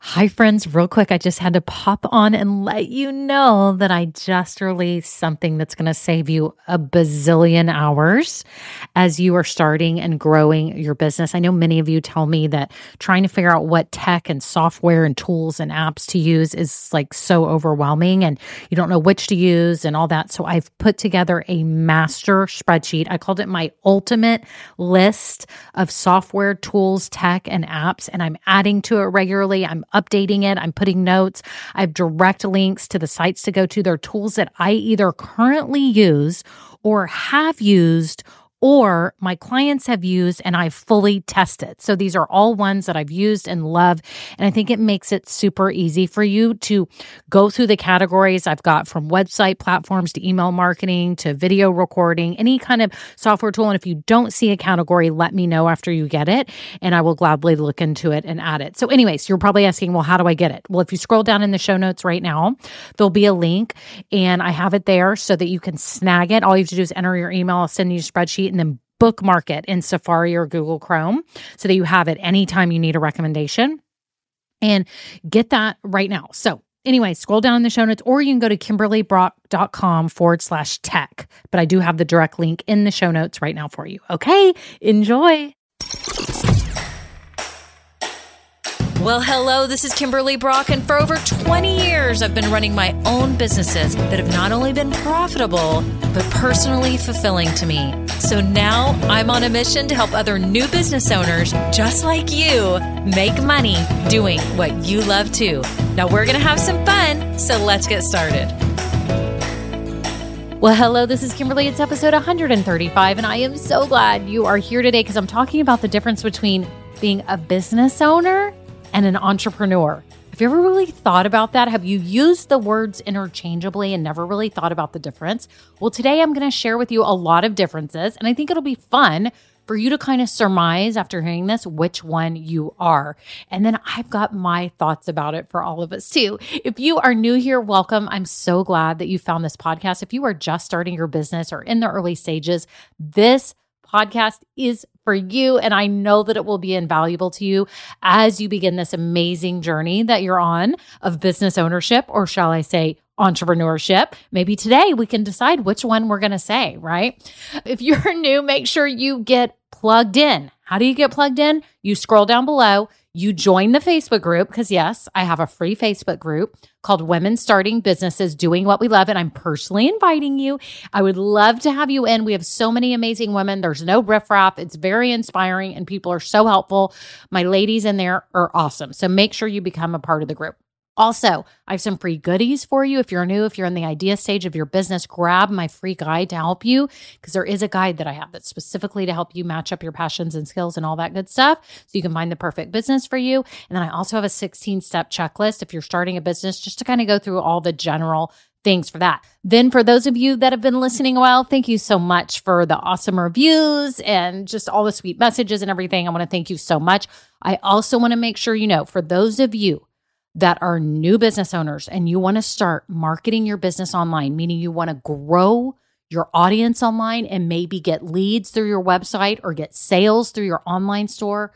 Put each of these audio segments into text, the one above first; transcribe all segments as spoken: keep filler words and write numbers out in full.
Hi, friends. Real quick, I just had to pop on and let you know that I just released something that's going to save you a bazillion hours as you are starting and growing your business. I know many of you tell me that trying to figure out what tech and software and tools and apps to use is like so overwhelming and you don't know which to use and all that. So I've put together a master spreadsheet. I called it my ultimate list of software, tools, tech, and apps, and I'm adding to it regularly. I'm updating it. I'm putting notes. I have direct links to the sites to go to. They're tools that I either currently use or have used or my clients have used and I've fully tested. So these are all ones that I've used and love. And I think it makes it super easy for you to go through the categories I've got, from website platforms to email marketing to video recording, any kind of software tool. And if you don't see a category, let me know after you get it and I will gladly look into it and add it. So anyways, you're probably asking, well, how do I get it? Well, if you scroll down in the show notes right now, there'll be a link and I have it there so that you can snag it. All you have to do is enter your email. I'll send you a spreadsheet and then bookmark it in Safari or Google Chrome so that you have it anytime you need a recommendation, and get that right now. So anyway, scroll down in the show notes, or you can go to kimberlybrock.com forward slash tech. But I do have the direct link in the show notes right now for you. Okay, enjoy. Well, hello, this is Kimberly Brock, and for over twenty years, I've been running my own businesses that have not only been profitable, but personally fulfilling to me. So now I'm on a mission to help other new business owners just like you make money doing what you love too. Now we're going to have some fun, so let's get started. Well, hello, this is Kimberly. It's episode one hundred thirty-five, and I am so glad you are here today because I'm talking about the difference between being a business owner and an entrepreneur. Have you ever really thought about that? Have you used the words interchangeably and never really thought about the difference? Well, today I'm going to share with you a lot of differences, and I think it'll be fun for you to kind of surmise after hearing this which one you are. And then I've got my thoughts about it for all of us too. If you are new here, welcome. I'm so glad that you found this podcast. If you are just starting your business or in the early stages, this podcast is for you. And I know that it will be invaluable to you as you begin this amazing journey that you're on of business ownership, or shall I say entrepreneurship. Maybe today we can decide which one we're going to say, right? If you're new, make sure you get plugged in. How do you get plugged in? You scroll down below, you join the Facebook group, because yes, I have a free Facebook group called Women Starting Businesses Doing What We Love, and I'm personally inviting you. I would love to have you in. We have so many amazing women. There's no riffraff. It's very inspiring, and people are so helpful. My ladies in there are awesome. So make sure you become a part of the group. Also, I have some free goodies for you. If you're new, if you're in the idea stage of your business, grab my free guide to help you, because there is a guide that I have that's specifically to help you match up your passions and skills and all that good stuff so you can find the perfect business for you. And then I also have a sixteen-step checklist if you're starting a business, just to kind of go through all the general things for that. Then for those of you that have been listening a while, thank you so much for the awesome reviews and just all the sweet messages and everything. I want to thank you so much. I also want to make sure you know, for those of you that are new business owners and you want to start marketing your business online, meaning you want to grow your audience online and maybe get leads through your website or get sales through your online store,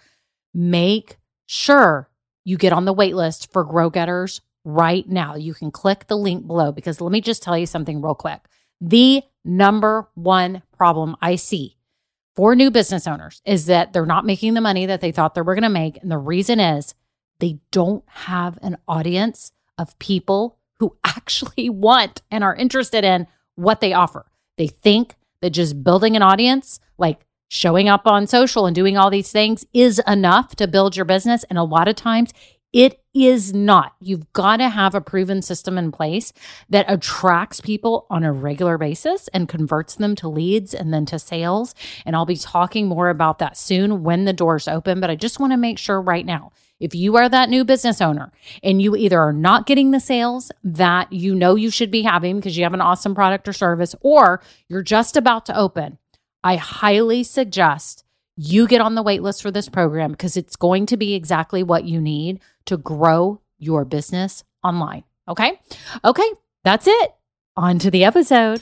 make sure you get on the wait list for Grow Getters right now. You can click the link below, because let me just tell you something real quick. The number one problem I see for new business owners is that they're not making the money that they thought they were going to make. And the reason is they don't have an audience of people who actually want and are interested in what they offer. They think that just building an audience, like showing up on social and doing all these things, is enough to build your business. And a lot of times it is not. You've got to have a proven system in place that attracts people on a regular basis and converts them to leads and then to sales. And I'll be talking more about that soon when the doors open. But I just want to make sure right now, if you are that new business owner and you either are not getting the sales that you know you should be having because you have an awesome product or service, or you're just about to open, I highly suggest you get on the wait list for this program, because it's going to be exactly what you need to grow your business online. Okay? Okay, that's it. On to the episode.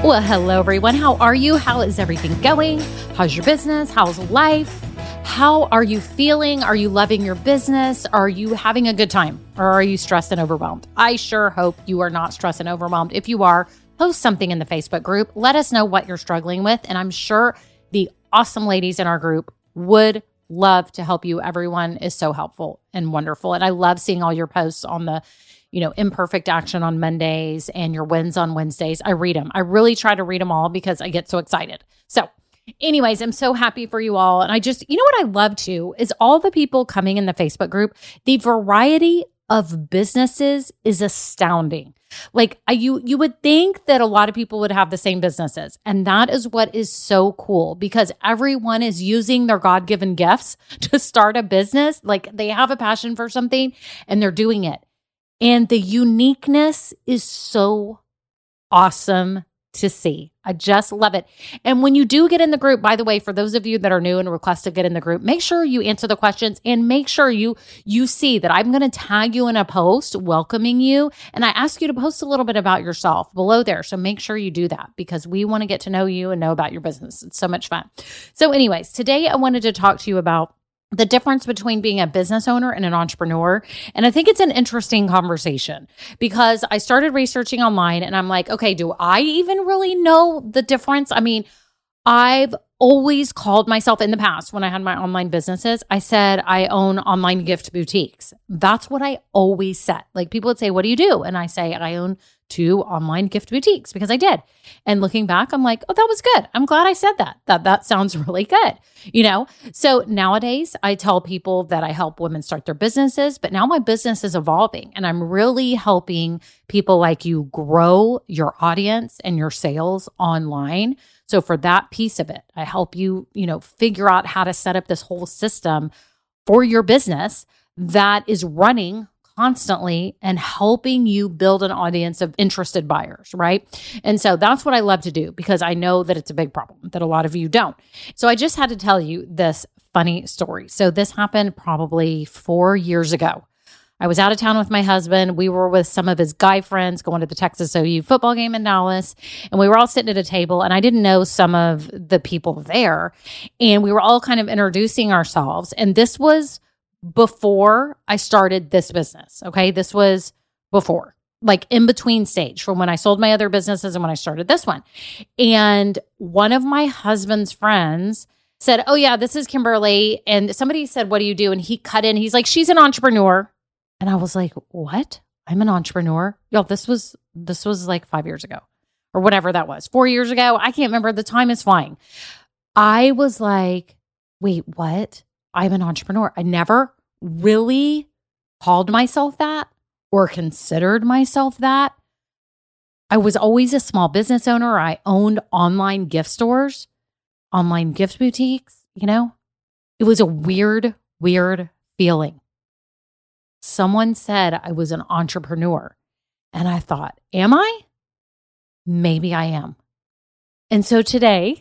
Well, hello, everyone. How are you? How is everything going? How's your business? How's life? How are you feeling? Are you loving your business? Are you having a good time? Or are you stressed and overwhelmed? I sure hope you are not stressed and overwhelmed. If you are, post something in the Facebook group. Let us know what you're struggling with. And I'm sure the awesome ladies in our group would love to help you. Everyone is so helpful and wonderful. And I love seeing all your posts on the you know, imperfect action on Mondays and your wins on Wednesdays. I read them. I really try to read them all because I get so excited. So anyways, I'm so happy for you all. And I just, you know what I love too is all the people coming in the Facebook group. The variety of businesses is astounding. Like I, you, you would think that a lot of people would have the same businesses. And that is what is so cool because everyone is using their God-given gifts to start a business. Like they have a passion for something and they're doing it. And the uniqueness is so awesome to see. I just love it. And when you do get in the group, by the way, for those of you that are new and request to get in the group, make sure you answer the questions and make sure you you see that I'm going to tag you in a post welcoming you. And I ask you to post a little bit about yourself below there. So make sure you do that because we want to get to know you and know about your business. It's so much fun. So anyways, today I wanted to talk to you about the difference between being a business owner and an entrepreneur. And I think it's an interesting conversation because I started researching online and I'm like, okay, do I even really know the difference? I mean, I've always called myself in the past when I had my online businesses, I said I own online gift boutiques. That's what I always said. Like people would say, what do you do? And I say, I own two online gift boutiques because I did. And looking back, I'm like, oh, that was good. I'm glad I said that. That that sounds really good. You know, so nowadays I tell people that I help women start their businesses, but now my business is evolving and I'm really helping people like you grow your audience and your sales online. So for that piece of it, I help you, you know, figure out how to set up this whole system for your business that is running constantly and helping you build an audience of interested buyers, right? And so that's what I love to do because I know that it's a big problem that a lot of you don't. So I just had to tell you this funny story. So this happened probably four years ago. I was out of town with my husband. We were with some of his guy friends going to the Texas O U football game in Dallas. And we were all sitting at a table and I didn't know some of the people there. And we were all kind of introducing ourselves. And this was before I started this business. Okay. This was before, like in between stage from when I sold my other businesses and when I started this one. And one of my husband's friends said, oh yeah, this is Kimberly. And somebody said, what do you do? And he cut in, he's like, she's an entrepreneur. And I was like, what? I'm an entrepreneur. Y'all, this was, this was like five years ago or whatever that was, four years ago. I can't remember. The time is flying. I was like, wait, what? I'm an entrepreneur. I never really called myself that or considered myself that. I was always a small business owner. I owned online gift stores, online gift boutiques, you know? It was a weird, weird feeling. Someone said I was an entrepreneur. And I thought, am I? Maybe I am. And so today,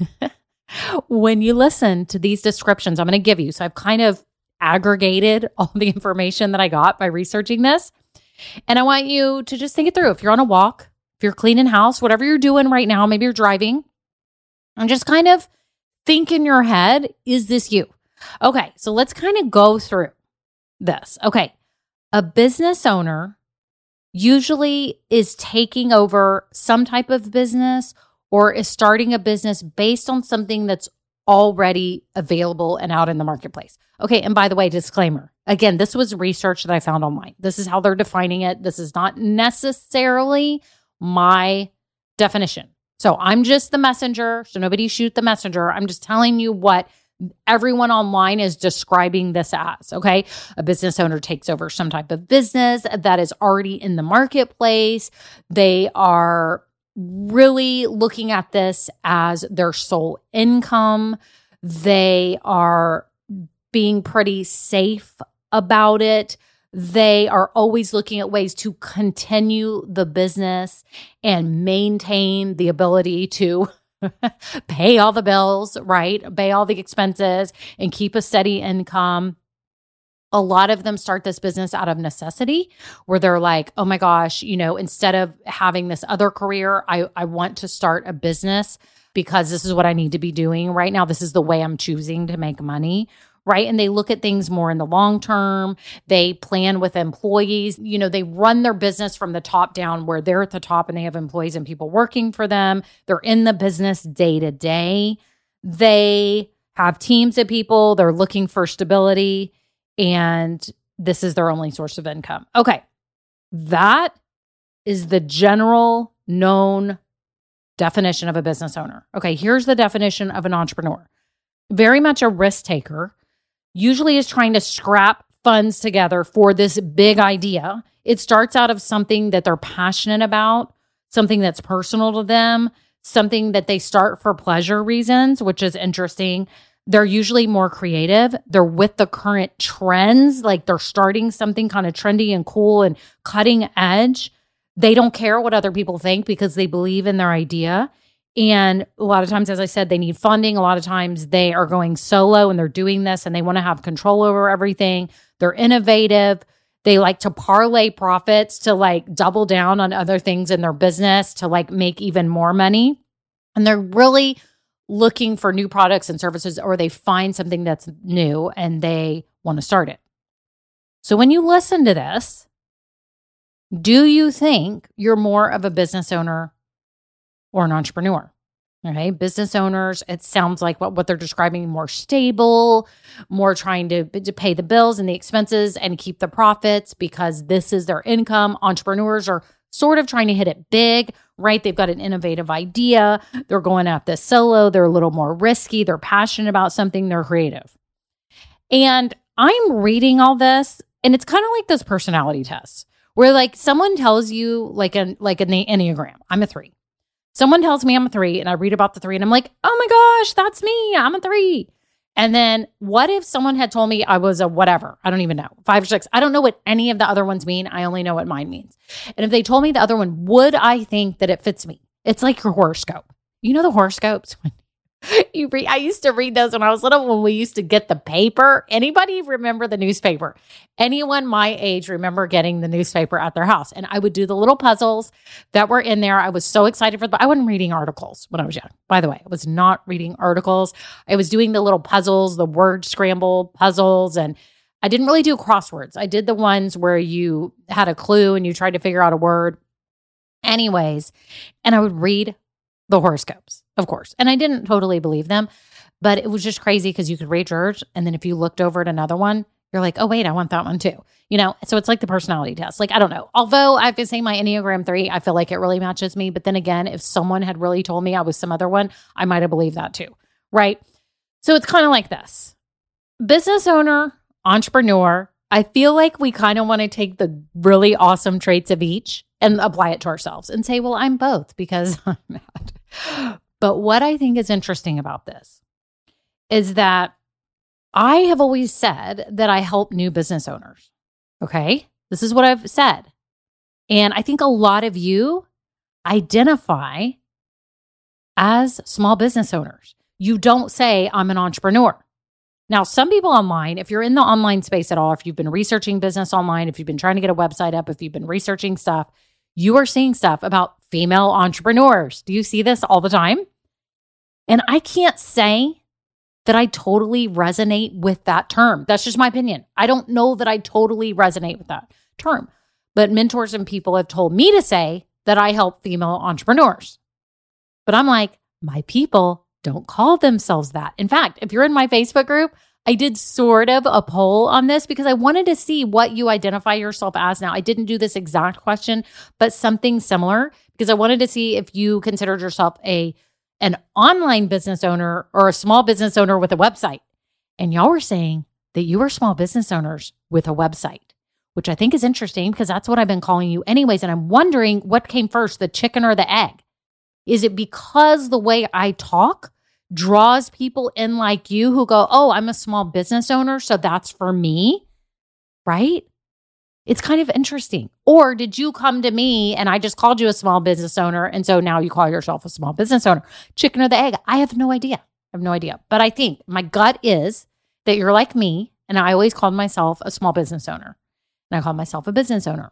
when you listen to these descriptions I'm going to give you, so I've kind of aggregated all the information that I got by researching this. And I want you to just think it through. If you're on a walk, if you're cleaning house, whatever you're doing right now, maybe you're driving, and just kind of think in your head, is this you? Okay, so let's kind of go through this. Okay, a business owner usually is taking over some type of business or is starting a business based on something that's already available and out in the marketplace. Okay, and by the way, disclaimer. Again, this was research that I found online. This is how they're defining it. This is not necessarily my definition. So I'm just the messenger. So nobody shoot the messenger. I'm just telling you what everyone online is describing this as, okay? A business owner takes over some type of business that is already in the marketplace. They are really looking at this as their sole income. They are being pretty safe about it. They are always looking at ways to continue the business and maintain the ability to pay all the bills, right? Pay all the expenses and keep a steady income. A lot of them start this business out of necessity where they're like, oh my gosh, you know, instead of having this other career, I, I want to start a business because this is what I need to be doing right now. This is the way I'm choosing to make money, right? And they look at things more in the long term. They plan with employees. You know, they run their business from the top down where they're at the top and they have employees and people working for them. They're in the business day to day. They have teams of people. They're looking for stability. And this is their only source of income. Okay. That is the general known definition of a business owner. Okay. Here's the definition of an entrepreneur. Very much a risk taker, usually is trying to scrap funds together for this big idea. It starts out of something that they're passionate about, something that's personal to them, something that they start for pleasure reasons, which is interesting. They're usually more creative. They're with the current trends, like they're starting something kind of trendy and cool and cutting edge. They don't care what other people think because they believe in their idea. And a lot of times, as I said, they need funding. A lot of times they are going solo and they're doing this and they want to have control over everything. They're innovative. They like to parlay profits to like double down on other things in their business to like make even more money. And they're really looking for new products and services, or they find something that's new and they want to start it. So when you listen to this, do you think you're more of a business owner or an entrepreneur? Okay, business owners, it sounds like what, what they're describing, more stable, more trying to, to pay the bills and the expenses and keep the profits because this is their income. Entrepreneurs are sort of trying to hit it big, right? They've got an innovative idea. They're going at this solo. They're a little more risky. They're passionate about something. They're creative. And I'm reading all this, and it's kind of like those personality tests where like someone tells you like an like an Enneagram. I'm a three. Someone tells me I'm a three, and I read about the three, and I'm like, oh my gosh, that's me. I'm a three. And then what if someone had told me I was a whatever? I don't even know. Five or six. I don't know what any of the other ones mean. I only know what mine means. And if they told me the other one, would I think that it fits me? It's like your horoscope. You know the horoscopes? you read, I used to read those when I was little, when we used to get the paper. Anybody remember the newspaper? Anyone my age remember getting the newspaper at their house? And I would do the little puzzles that were in there. I was so excited for them. I wasn't reading articles when I was young. By the way, I was not reading articles. I was doing the little puzzles, the word scramble puzzles. And I didn't really do crosswords. I did the ones where you had a clue and you tried to figure out a word. Anyways, and I would read the horoscopes, of course. And I didn't totally believe them, but it was just crazy because you could read yours. And then if you looked over at another one, you're like, oh, wait, I want that one too. You know, so it's like the personality test. Like, I don't know. Although I have to say my Enneagram three, I feel like it really matches me. But then again, if someone had really told me I was some other one, I might have believed that too. Right. So it's kind of like this. Business owner, entrepreneur. I feel like we kind of want to take the really awesome traits of each and apply it to ourselves and say, well, I'm both because I'm mad. But what I think is interesting about this is that I have always said that I help new business owners. Okay. This is what I've said. And I think a lot of you identify as small business owners. You don't say I'm an entrepreneur. Now, some people online, if you're in the online space at all, if you've been researching business online, if you've been trying to get a website up, if you've been researching stuff, you are seeing stuff about female entrepreneurs. Do you see this all the time? And I can't say that I totally resonate with that term. That's just my opinion. I don't know that I totally resonate with that term. But mentors and people have told me to say that I help female entrepreneurs. But I'm like, my people don't call themselves that. In fact, if you're in my Facebook group, I did sort of a poll on this because I wanted to see what you identify yourself as. Now, I didn't do this exact question, but something similar because I wanted to see if you considered yourself a an online business owner or a small business owner with a website. And y'all were saying that you are small business owners with a website, which I think is interesting because that's what I've been calling you anyways. And I'm wondering what came first, the chicken or the egg? Is it because the way I talk draws people in like you who go, oh, I'm a small business owner, so that's for me, right? It's kind of interesting. Or did you come to me and I just called you a small business owner, and so now you call yourself a small business owner? Chicken or the egg? I have no idea. I have no idea. But I think my gut is that you're like me, And I always called myself a small business owner. And I called myself a business owner.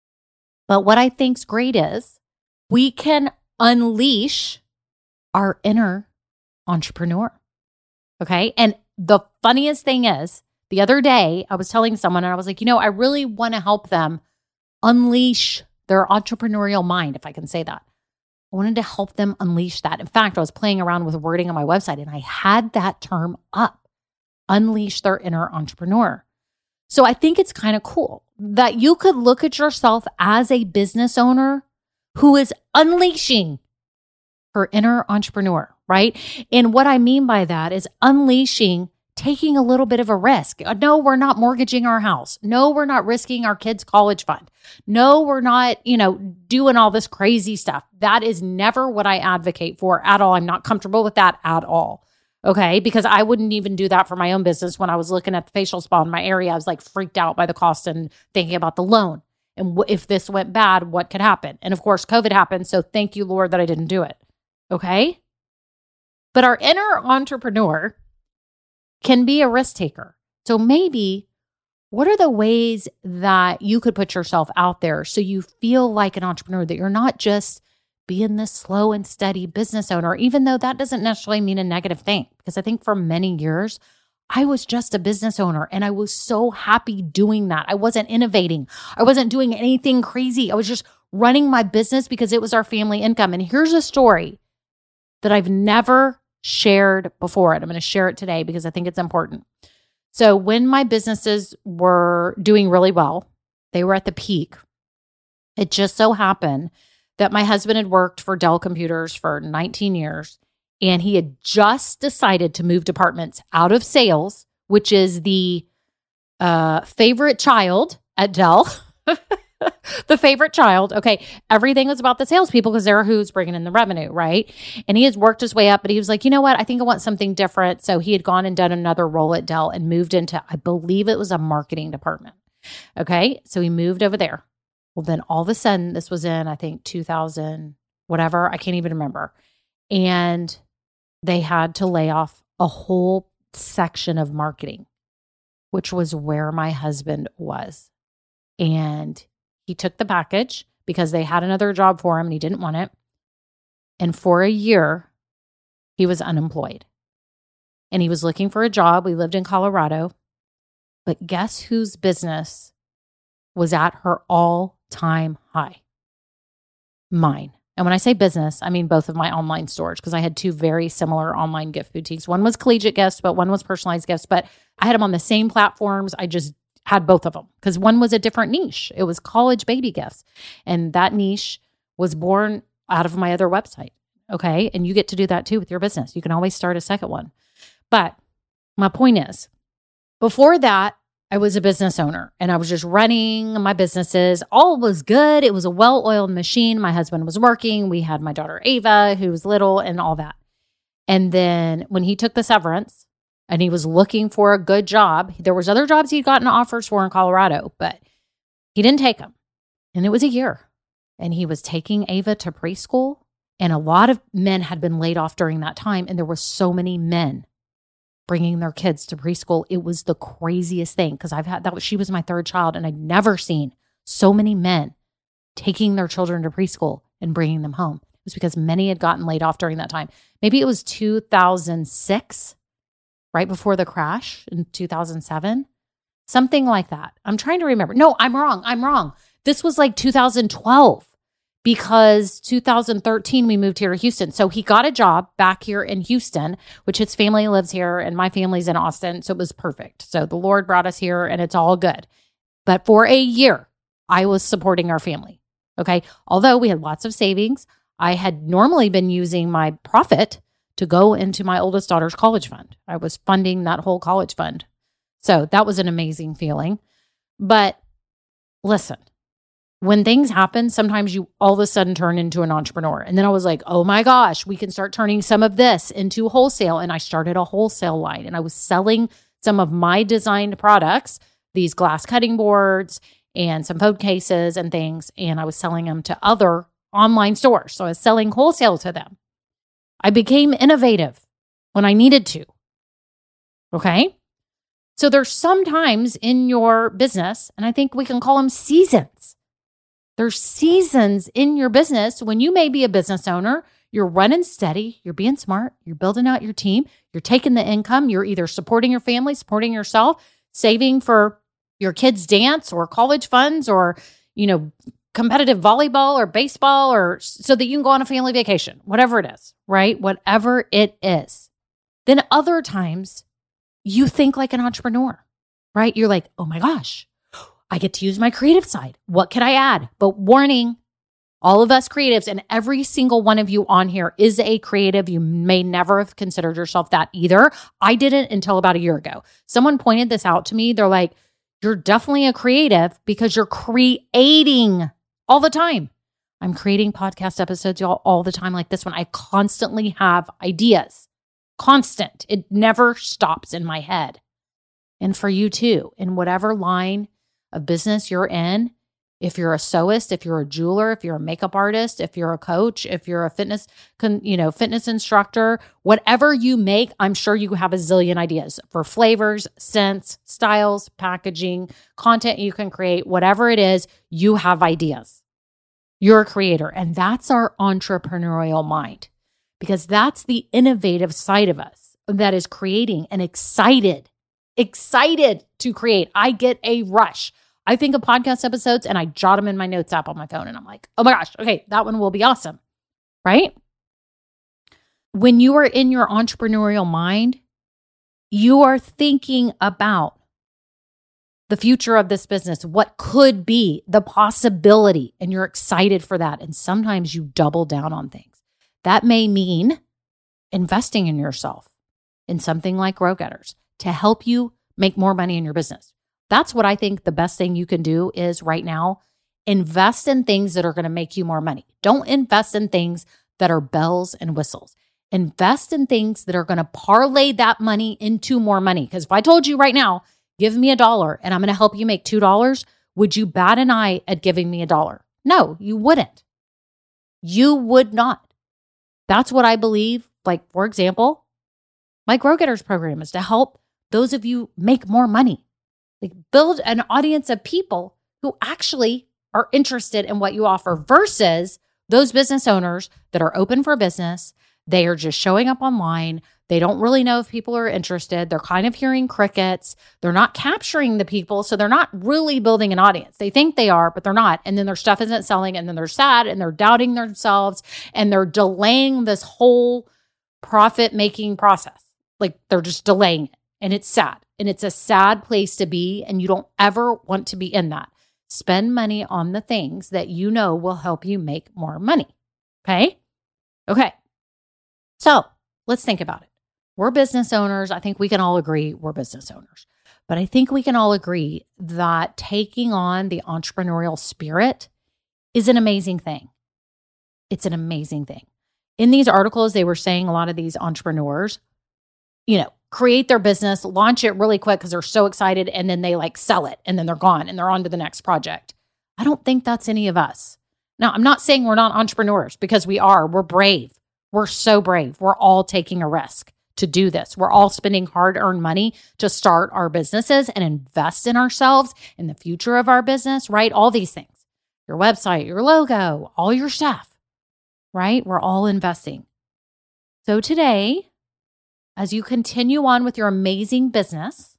But what I think's great is we can unleash our inner entrepreneur. Okay. And the funniest thing is, the other day I was telling someone and I was like, you know, I really want to help them unleash their entrepreneurial mind, if I can say that. I wanted to help them unleash that. In fact, I was playing around with wording on my website and I had that term up, unleash their inner entrepreneur. So I think it's kind of cool that you could look at yourself as a business owner who is unleashing her inner entrepreneur, right? And what I mean by that is unleashing, taking a little bit of a risk. No, we're not mortgaging our house. No, we're not risking our kids' college fund. No, we're not, you know, doing all this crazy stuff. That is never what I advocate for at all. I'm not comfortable with that at all. Okay. Because I wouldn't even do that for my own business. When I was looking at the facial spa in my area, I was like freaked out by the cost and thinking about the loan. And w- if this went bad, what could happen? And of course, COVID happened. So thank you, Lord, that I didn't do it. Okay. But our inner entrepreneur can be a risk taker. So maybe what are the ways that you could put yourself out there so you feel like an entrepreneur, that you're not just being this slow and steady business owner, even though that doesn't necessarily mean a negative thing. Because I think for many years, I was just a business owner and I was so happy doing that. I wasn't innovating. I wasn't doing anything crazy. I was just running my business because it was our family income. And here's a story that I've never shared before. And I'm going to share it today because I think it's important. So when my businesses were doing really well, they were at the peak. It just so happened that my husband had worked for Dell Computers for nineteen years, and he had just decided to move departments out of sales, which is the uh, favorite child at Dell. The favorite child. Okay. Everything was about the salespeople because they're who's bringing in the revenue, right? And he has worked his way up, but he was like, you know what? I think I want something different. So he had gone and done another role at Dell and moved into, I believe it was a marketing department. Okay. So he moved over there. Well, then all of a sudden, this was in, I think, two thousand, whatever. I can't even remember. And they had to lay off a whole section of marketing, which was where my husband was. And he took the package because they had another job for him and he didn't want it. And for a year, he was unemployed. And he was looking for a job. We lived in Colorado. But guess whose business was at her all-time high? Mine. And when I say business, I mean both of my online stores, because I had two very similar online gift boutiques. One was collegiate gifts, but one was personalized gifts. But I had them on the same platforms. I just had both of them because one was a different niche. It was college baby gifts. And that niche was born out of my other website. Okay. And you get to do that too with your business. You can always start a second one. But my point is, before that, I was a business owner and I was just running my businesses. All was good. It was a well-oiled machine. My husband was working. We had my daughter, Ava, who was little, and all that. And then when he took the severance, and he was looking for a good job. There was other jobs he'd gotten offers for in Colorado, but he didn't take them. And it was a year. And he was taking Ava to preschool. And a lot of men had been laid off during that time. And there were so many men bringing their kids to preschool. It was the craziest thing because I've had that. Was, she was my third child. And I'd never seen so many men taking their children to preschool and bringing them home. It was because many had gotten laid off during that time. Maybe it was two thousand six. Right before the crash in two thousand seven, something like that. I'm trying to remember. No, I'm wrong. I'm wrong. This was like two thousand twelve because two thousand thirteen, we moved here to Houston. So he got a job back here in Houston, which his family lives here and my family's in Austin. So it was perfect. So the Lord brought us here and it's all good. But for a year, I was supporting our family. Okay. Although we had lots of savings, I had normally been using my profit to go into my oldest daughter's college fund. I was funding that whole college fund. So that was an amazing feeling. But listen, when things happen, sometimes you all of a sudden turn into an entrepreneur. And then I was like, oh my gosh, we can start turning some of this into wholesale. And I started a wholesale line and I was selling some of my designed products, these glass cutting boards and some phone cases and things. And I was selling them to other online stores. So I was selling wholesale to them. I became innovative when I needed to. Okay. So there's some times in your business, and I think we can call them seasons. There's seasons in your business when you may be a business owner, you're running steady, you're being smart, you're building out your team, you're taking the income, you're either supporting your family, supporting yourself, saving for your kids' dance or college funds or, you know, competitive volleyball or baseball or so that you can go on a family vacation, whatever it is, right? Whatever it is. Then other times you think like an entrepreneur, right? You're like, oh my gosh, I get to use my creative side. What can I add? But warning, all of us creatives and every single one of you on here is a creative. You may never have considered yourself that either. I didn't until about a year ago. Someone pointed this out to me. They're like, you're definitely a creative because you're creating all the time. I'm creating podcast episodes, y'all, all the time like this one. I constantly have ideas. Constant. It never stops in my head. And for you too, in whatever line of business you're in, if you're a sewist, if you're a jeweler, if you're a makeup artist, if you're a coach, if you're a fitness, you know, fitness instructor, whatever you make, I'm sure you have a zillion ideas for flavors, scents, styles, packaging, content you can create, whatever it is, you have ideas. You're a creator. And that's our entrepreneurial mind, because that's the innovative side of us that is creating and excited, excited to create. I get a rush. I think of podcast episodes and I jot them in my notes app on my phone and I'm like, oh my gosh, okay, that one will be awesome, right? When you are in your entrepreneurial mind, you are thinking about the future of this business, what could be, the possibility, and you're excited for that. And sometimes you double down on things. That may mean investing in yourself in something like Grow Getters to help you make more money in your business. That's what I think the best thing you can do is right now, invest in things that are going to make you more money. Don't invest in things that are bells and whistles. Invest in things that are going to parlay that money into more money. Because if I told you right now, give me a dollar and I'm going to help you make two dollars, would you bat an eye at giving me a dollar? No, you wouldn't. You would not. That's what I believe. Like, for example, my Grow Getters program is to help those of you make more money. Like, build an audience of people who actually are interested in what you offer versus those business owners that are open for business. They are just showing up online. They don't really know if people are interested. They're kind of hearing crickets. They're not capturing the people. So they're not really building an audience. They think they are, but they're not. And then their stuff isn't selling. And then they're sad and they're doubting themselves and they're delaying this whole profit-making process. Like, they're just delaying it. And it's sad. And it's a sad place to be. And you don't ever want to be in that. Spend money on the things that you know will help you make more money. Okay? Okay. So let's think about it. We're business owners. I think we can all agree we're business owners. But I think we can all agree that taking on the entrepreneurial spirit is an amazing thing. It's an amazing thing. In these articles, they were saying a lot of these entrepreneurs, you know, create their business, launch it really quick because they're so excited, and then they like sell it and then they're gone and they're on to the next project. I don't think that's any of us. Now, I'm not saying we're not entrepreneurs, because we are. We're brave. We're so brave. We're all taking a risk to do this. We're all spending hard-earned money to start our businesses and invest in ourselves, in the future of our business, right? All these things. Your website, your logo, all your stuff, right? We're all investing. So today, as you continue on with your amazing business,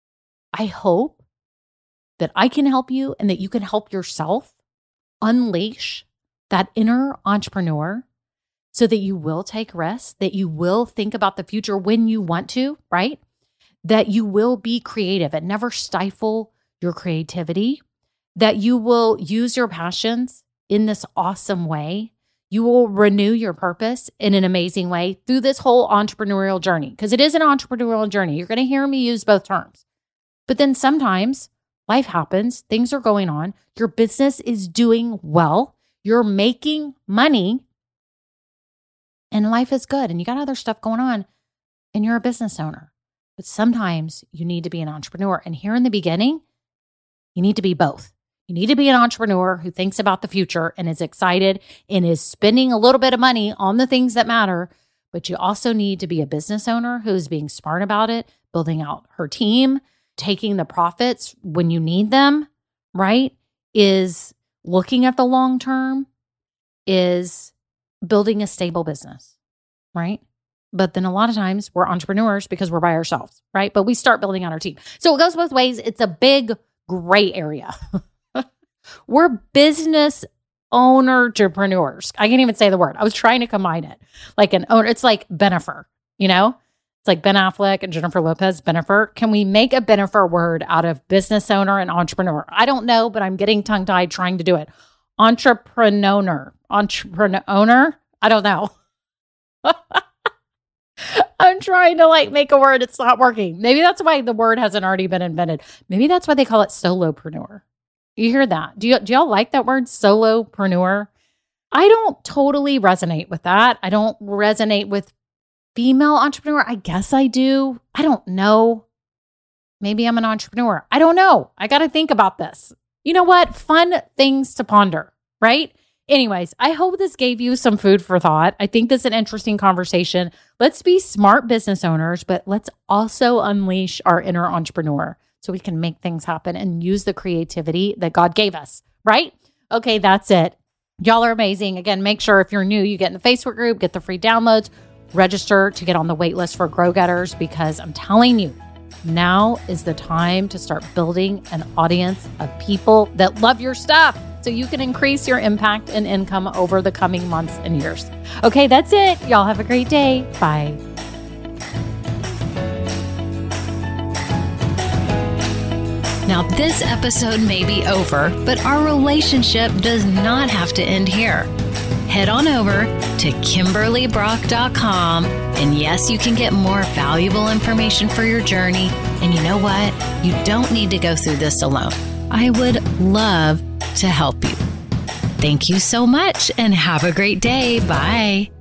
I hope that I can help you and that you can help yourself unleash that inner entrepreneur so that you will take risks, that you will think about the future when you want to, right? That you will be creative and never stifle your creativity, that you will use your passions in this awesome way. You will renew your purpose in an amazing way through this whole entrepreneurial journey, because it is an entrepreneurial journey. You're going to hear me use both terms. But then sometimes life happens, things are going on, your business is doing well, you're making money, and life is good, and you got other stuff going on, and you're a business owner. But sometimes you need to be an entrepreneur. And here in the beginning, you need to be both. You need to be an entrepreneur who thinks about the future and is excited and is spending a little bit of money on the things that matter. But you also need to be a business owner who's being smart about it, building out her team, taking the profits when you need them, right? Is looking at the long term, is building a stable business, right? But then a lot of times we're entrepreneurs because we're by ourselves, right? But we start building on our team. So it goes both ways. It's a big gray area. We're business owner-entrepreneurs. I can't even say the word. I was trying to combine it. Like an owner. It's like Bennifer, you know? It's like Ben Affleck and Jennifer Lopez, Bennifer. Can we make a Bennifer word out of business owner and entrepreneur? I don't know, but I'm getting tongue-tied trying to do it. Entrepreneur. Entrepreneur? I don't know. I'm trying to like make a word. It's not working. Maybe that's why the word hasn't already been invented. Maybe that's why they call it solopreneur. You hear that? Do, you, do y'all like that word, solopreneur? I don't totally resonate with that. I don't resonate with female entrepreneur. I guess I do. I don't know. Maybe I'm an entrepreneur. I don't know. I got to think about this. You know what? Fun things to ponder, right? Anyways, I hope this gave you some food for thought. I think this is an interesting conversation. Let's be smart business owners, but let's also unleash our inner entrepreneur so we can make things happen and use the creativity that God gave us, right? Okay, that's it. Y'all are amazing. Again, make sure if you're new, you get in the Facebook group, get the free downloads, register to get on the wait list for Grow Getters, because I'm telling you, now is the time to start building an audience of people that love your stuff so you can increase your impact and income over the coming months and years. Okay, that's it. Y'all have a great day. Bye. Now, this episode may be over, but our relationship does not have to end here. Head on over to Kimberly Brock dot com, and yes, you can get more valuable information for your journey. And you know what? You don't need to go through this alone. I would love to help you. Thank you so much, and have a great day. Bye.